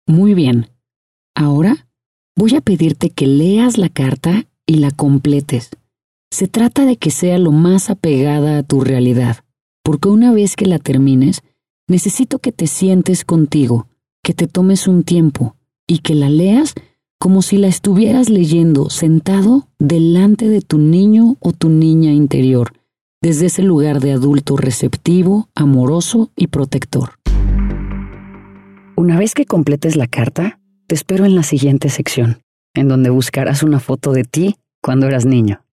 Muy bien. Ahora voy a pedirte que leas la carta y la completes. Se trata de que sea lo más apegada a tu realidad, porque una vez que la termines, necesito que te sientes contigo, que te tomes un tiempo y que la leas como si la estuvieras leyendo sentado delante de tu niño o tu niña interior, desde ese lugar de adulto receptivo, amoroso y protector. Una vez que completes la carta, te espero en la siguiente sección, en donde buscarás una foto de ti cuando eras niño.